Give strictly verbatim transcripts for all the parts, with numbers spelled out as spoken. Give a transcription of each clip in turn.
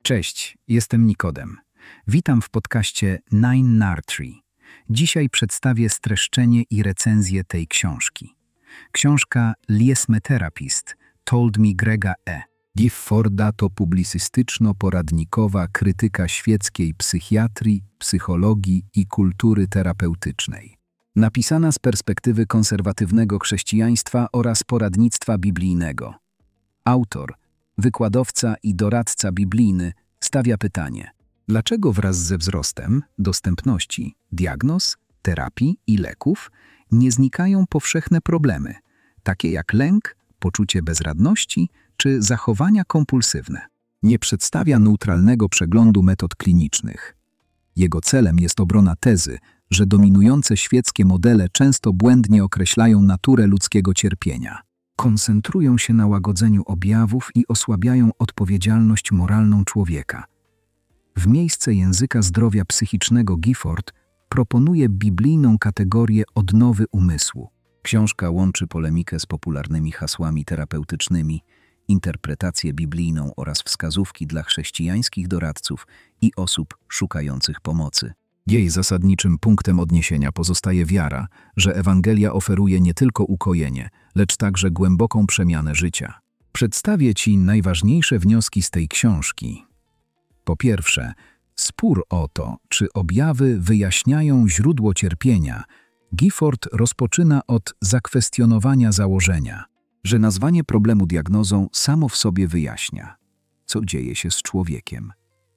Cześć, jestem Nikodem. Witam w podcaście Nine Nartree. Dzisiaj przedstawię streszczenie i recenzję tej książki. Książka Liesme Therapist Told Me Grega E. Gifforda to publicystyczno-poradnikowa krytyka świeckiej psychiatrii, psychologii i kultury terapeutycznej. Napisana z perspektywy konserwatywnego chrześcijaństwa oraz poradnictwa biblijnego. Autor, wykładowca i doradca biblijny stawia pytanie: dlaczego wraz ze wzrostem dostępności diagnoz, terapii i leków nie znikają powszechne problemy, takie jak lęk, poczucie bezradności czy zachowania kompulsywne? Nie przedstawia neutralnego przeglądu metod klinicznych. Jego celem jest obrona tezy, że dominujące świeckie modele często błędnie określają naturę ludzkiego cierpienia. Koncentrują się na łagodzeniu objawów i osłabiają odpowiedzialność moralną człowieka. W miejsce języka zdrowia psychicznego Gifford proponuje biblijną kategorię odnowy umysłu. Książka łączy polemikę z popularnymi hasłami terapeutycznymi, interpretację biblijną oraz wskazówki dla chrześcijańskich doradców i osób szukających pomocy. Jej zasadniczym punktem odniesienia pozostaje wiara, że Ewangelia oferuje nie tylko ukojenie, lecz także głęboką przemianę życia. Przedstawię Ci najważniejsze wnioski z tej książki. Po pierwsze, spór o to, czy objawy wyjaśniają źródło cierpienia, Gifford rozpoczyna od zakwestionowania założenia, że nazwanie problemu diagnozą samo w sobie wyjaśnia, co dzieje się z człowiekiem.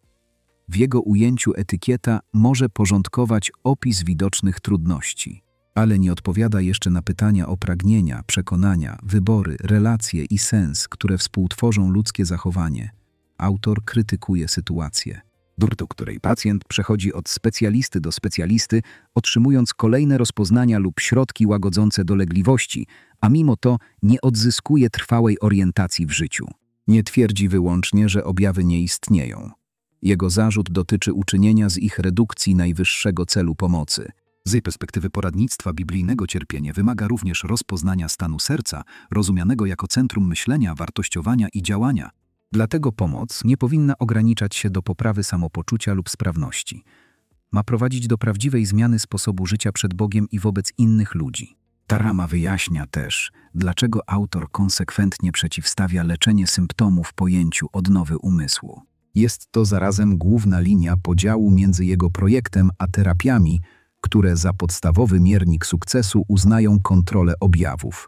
W jego ujęciu etykieta może porządkować opis widocznych trudności, ale nie odpowiada jeszcze na pytania o pragnienia, przekonania, wybory, relacje i sens, które współtworzą ludzkie zachowanie. Autor krytykuje sytuację, do której pacjent przechodzi od specjalisty do specjalisty, otrzymując kolejne rozpoznania lub środki łagodzące dolegliwości, a mimo to nie odzyskuje trwałej orientacji w życiu. Nie twierdzi wyłącznie, że objawy nie istnieją. Jego zarzut dotyczy uczynienia z ich redukcji najwyższego celu pomocy. Z perspektywy poradnictwa biblijnego cierpienie wymaga również rozpoznania stanu serca, rozumianego jako centrum myślenia, wartościowania i działania. Dlatego pomoc nie powinna ograniczać się do poprawy samopoczucia lub sprawności. Ma prowadzić do prawdziwej zmiany sposobu życia przed Bogiem i wobec innych ludzi. Ta rama wyjaśnia też, dlaczego autor konsekwentnie przeciwstawia leczenie symptomów pojęciu odnowy umysłu. Jest to zarazem główna linia podziału między jego projektem a terapiami, które za podstawowy miernik sukcesu uznają kontrolę objawów.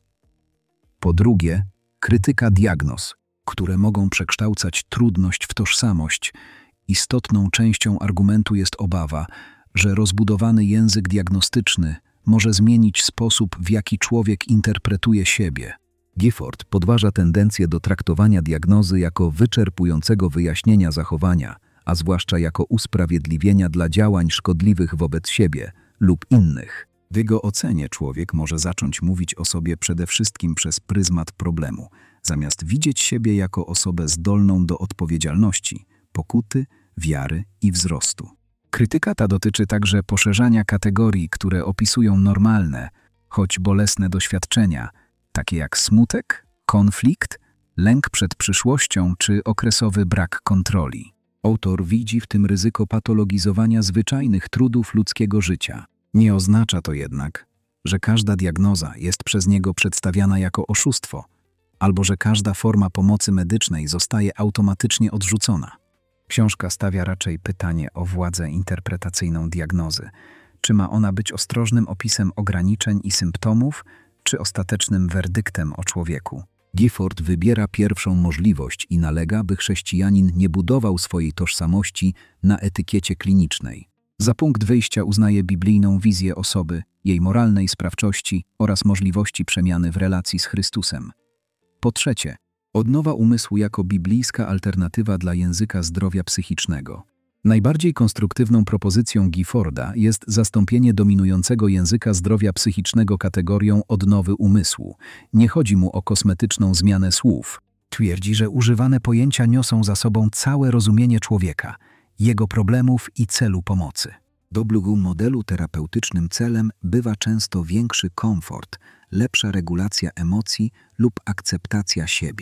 Po drugie, krytyka diagnoz, które mogą przekształcać trudność w tożsamość. Istotną częścią argumentu jest obawa, że rozbudowany język diagnostyczny może zmienić sposób, w jaki człowiek interpretuje siebie. Gifford podważa tendencję do traktowania diagnozy jako wyczerpującego wyjaśnienia zachowania, a zwłaszcza jako usprawiedliwienia dla działań szkodliwych wobec siebie lub innych. W jego ocenie człowiek może zacząć mówić o sobie przede wszystkim przez pryzmat problemu, zamiast widzieć siebie jako osobę zdolną do odpowiedzialności, pokuty, wiary i wzrostu. Krytyka ta dotyczy także poszerzania kategorii, które opisują normalne, choć bolesne doświadczenia, takie jak smutek, konflikt, lęk przed przyszłością czy okresowy brak kontroli. Autor widzi w tym ryzyko patologizowania zwyczajnych trudów ludzkiego życia. Nie oznacza to jednak, że każda diagnoza jest przez niego przedstawiana jako oszustwo, albo że każda forma pomocy medycznej zostaje automatycznie odrzucona. Książka stawia raczej pytanie o władzę interpretacyjną diagnozy. Czy ma ona być ostrożnym opisem ograniczeń i symptomów, czy ostatecznym werdyktem o człowieku? Gifford wybiera pierwszą możliwość i nalega, by chrześcijanin nie budował swojej tożsamości na etykiecie klinicznej. Za punkt wyjścia uznaje biblijną wizję osoby, jej moralnej sprawczości oraz możliwości przemiany w relacji z Chrystusem. Po trzecie, odnowa umysłu jako biblijska alternatywa dla języka zdrowia psychicznego. Najbardziej konstruktywną propozycją Gifforda jest zastąpienie dominującego języka zdrowia psychicznego kategorią odnowy umysłu. Nie chodzi mu o kosmetyczną zmianę słów. Twierdzi, że używane pojęcia niosą za sobą całe rozumienie człowieka, jego problemów i celu pomocy. W obu modelu terapeutycznym celem bywa często większy komfort, lepsza regulacja emocji lub akceptacja siebie.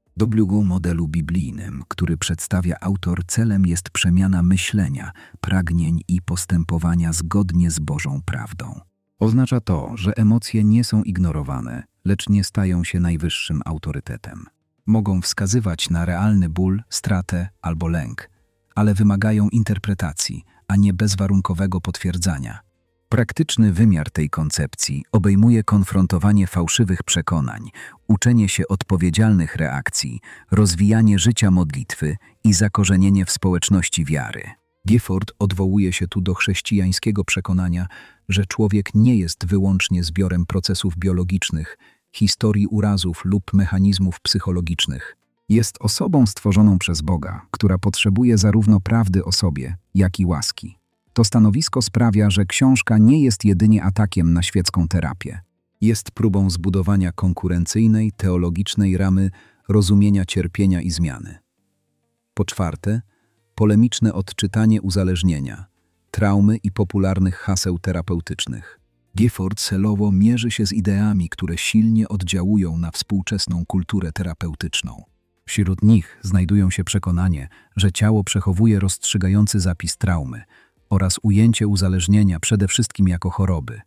W modelu biblijnym, który przedstawia autor, celem jest przemiana myślenia, pragnień i postępowania zgodnie z Bożą prawdą. Oznacza to, że emocje nie są ignorowane, lecz nie stają się najwyższym autorytetem. Mogą wskazywać na realny ból, stratę albo lęk, ale wymagają interpretacji, a nie bezwarunkowego potwierdzania. Praktyczny wymiar tej koncepcji obejmuje konfrontowanie fałszywych przekonań, uczenie się odpowiedzialnych reakcji, rozwijanie życia modlitwy i zakorzenienie w społeczności wiary. Gifford odwołuje się tu do chrześcijańskiego przekonania, że człowiek nie jest wyłącznie zbiorem procesów biologicznych, historii urazów lub mechanizmów psychologicznych. Jest osobą stworzoną przez Boga, która potrzebuje zarówno prawdy o sobie, jak i łaski. To stanowisko sprawia, że książka nie jest jedynie atakiem na świecką terapię. Jest próbą zbudowania konkurencyjnej, teologicznej ramy rozumienia cierpienia i zmiany. Po czwarte, polemiczne odczytanie uzależnienia, traumy i popularnych haseł terapeutycznych. Gifford celowo mierzy się z ideami, które silnie oddziałują na współczesną kulturę terapeutyczną. Wśród nich znajdują się przekonanie, że ciało przechowuje rozstrzygający zapis traumy oraz ujęcie uzależnienia przede wszystkim jako choroby.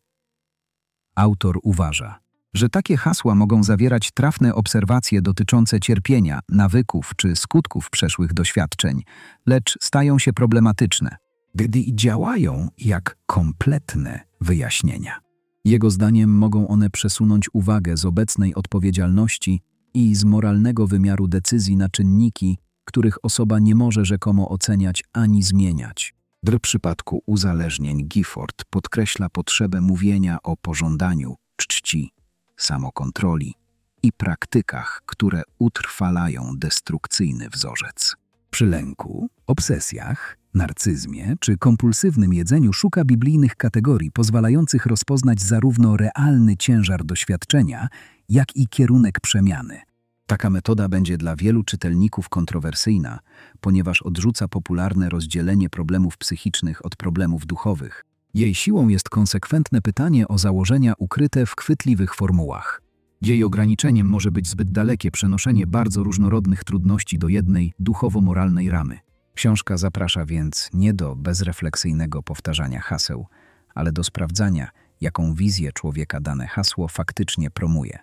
Autor uważa, że takie hasła mogą zawierać trafne obserwacje dotyczące cierpienia, nawyków czy skutków przeszłych doświadczeń, lecz stają się problematyczne, gdy działają jak kompletne wyjaśnienia. Jego zdaniem mogą one przesunąć uwagę z obecnej odpowiedzialności i z moralnego wymiaru decyzji na czynniki, których osoba nie może rzekomo oceniać ani zmieniać. W przypadku uzależnień Gifford podkreśla potrzebę mówienia o pożądaniu, czci, samokontroli i praktykach, które utrwalają destrukcyjny wzorzec. Przy lęku, obsesjach, narcyzmie czy kompulsywnym jedzeniu szuka biblijnych kategorii pozwalających rozpoznać zarówno realny ciężar doświadczenia, jak i kierunek przemiany. Taka metoda będzie dla wielu czytelników kontrowersyjna, ponieważ odrzuca popularne rozdzielenie problemów psychicznych od problemów duchowych. Jej siłą jest konsekwentne pytanie o założenia ukryte w chwytliwych formułach. Jej ograniczeniem może być zbyt dalekie przenoszenie bardzo różnorodnych trudności do jednej, duchowo-moralnej ramy. Książka zaprasza więc nie do bezrefleksyjnego powtarzania haseł, ale do sprawdzania, jaką wizję człowieka dane hasło faktycznie promuje.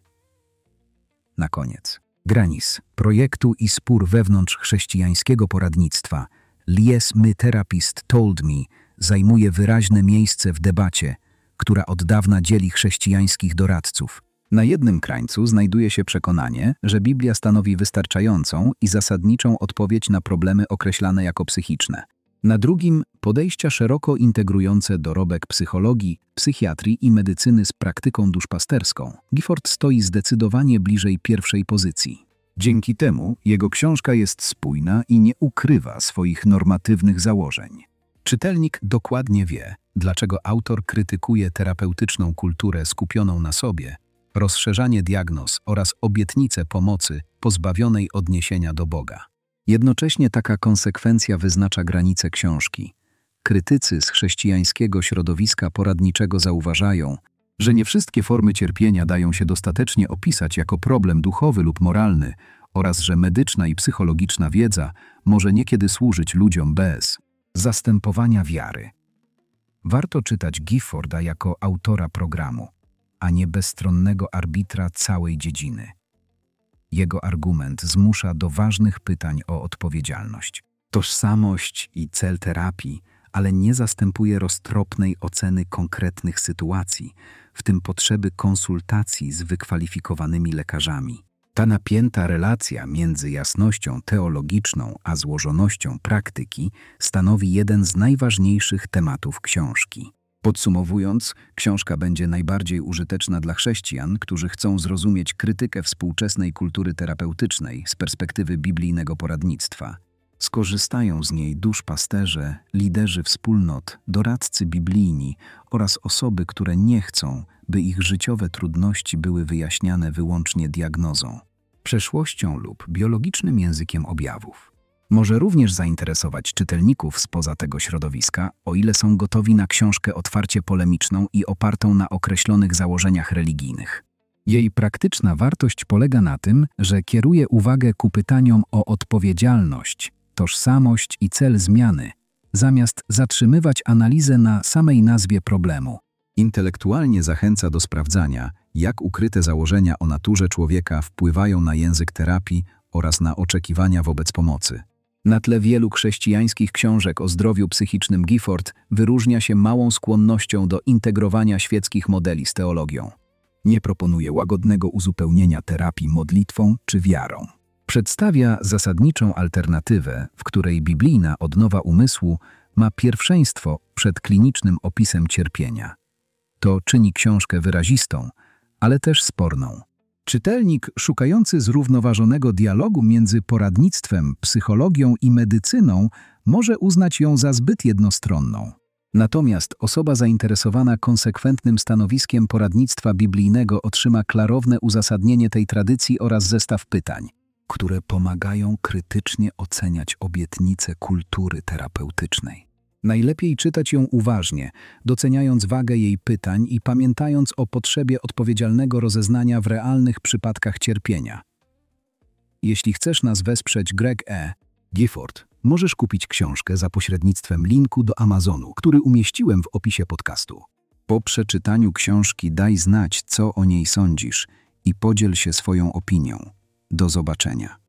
Na koniec. Granis projektu i spór wewnątrz chrześcijańskiego poradnictwa Lies My Therapist Told Me zajmuje wyraźne miejsce w debacie, która od dawna dzieli chrześcijańskich doradców. Na jednym krańcu znajduje się przekonanie, że Biblia stanowi wystarczającą i zasadniczą odpowiedź na problemy określane jako psychiczne. Na drugim podejścia szeroko integrujące dorobek psychologii, psychiatrii i medycyny z praktyką duszpasterską. Gifford stoi zdecydowanie bliżej pierwszej pozycji. Dzięki temu jego książka jest spójna i nie ukrywa swoich normatywnych założeń. Czytelnik dokładnie wie, dlaczego autor krytykuje terapeutyczną kulturę skupioną na sobie, rozszerzanie diagnoz oraz obietnice pomocy pozbawionej odniesienia do Boga. Jednocześnie taka konsekwencja wyznacza granice książki. Krytycy z chrześcijańskiego środowiska poradniczego zauważają, że nie wszystkie formy cierpienia dają się dostatecznie opisać jako problem duchowy lub moralny oraz że medyczna i psychologiczna wiedza może niekiedy służyć ludziom bez zastępowania wiary. Warto czytać Gifforda jako autora programu, a nie bezstronnego arbitra całej dziedziny. Jego argument zmusza do ważnych pytań o odpowiedzialność, tożsamość i cel terapii, ale nie zastępuje roztropnej oceny konkretnych sytuacji, w tym potrzeby konsultacji z wykwalifikowanymi lekarzami. Ta napięta relacja między jasnością teologiczną a złożonością praktyki stanowi jeden z najważniejszych tematów książki. Podsumowując, książka będzie najbardziej użyteczna dla chrześcijan, którzy chcą zrozumieć krytykę współczesnej kultury terapeutycznej z perspektywy biblijnego poradnictwa. Skorzystają z niej duszpasterze, liderzy wspólnot, doradcy biblijni oraz osoby, które nie chcą, by ich życiowe trudności były wyjaśniane wyłącznie diagnozą, przeszłością lub biologicznym językiem objawów. Może również zainteresować czytelników spoza tego środowiska, o ile są gotowi na książkę otwarcie polemiczną i opartą na określonych założeniach religijnych. Jej praktyczna wartość polega na tym, że kieruje uwagę ku pytaniom o odpowiedzialność, tożsamość i cel zmiany, zamiast zatrzymywać analizę na samej nazwie problemu. Intelektualnie zachęca do sprawdzania, jak ukryte założenia o naturze człowieka wpływają na język terapii oraz na oczekiwania wobec pomocy. Na tle wielu chrześcijańskich książek o zdrowiu psychicznym Gifford wyróżnia się małą skłonnością do integrowania świeckich modeli z teologią. Nie proponuje łagodnego uzupełnienia terapii modlitwą czy wiarą. Przedstawia zasadniczą alternatywę, w której biblijna odnowa umysłu ma pierwszeństwo przed klinicznym opisem cierpienia. To czyni książkę wyrazistą, ale też sporną. Czytelnik szukający zrównoważonego dialogu między poradnictwem, psychologią i medycyną może uznać ją za zbyt jednostronną. Natomiast osoba zainteresowana konsekwentnym stanowiskiem poradnictwa biblijnego otrzyma klarowne uzasadnienie tej tradycji oraz zestaw pytań, które pomagają krytycznie oceniać obietnice kultury terapeutycznej. Najlepiej czytać ją uważnie, doceniając wagę jej pytań i pamiętając o potrzebie odpowiedzialnego rozeznania w realnych przypadkach cierpienia. Jeśli chcesz nas wesprzeć, Greg E. Gifford, możesz kupić książkę za pośrednictwem linku do Amazonu, który umieściłem w opisie podcastu. Po przeczytaniu książki daj znać, co o niej sądzisz i podziel się swoją opinią. Do zobaczenia.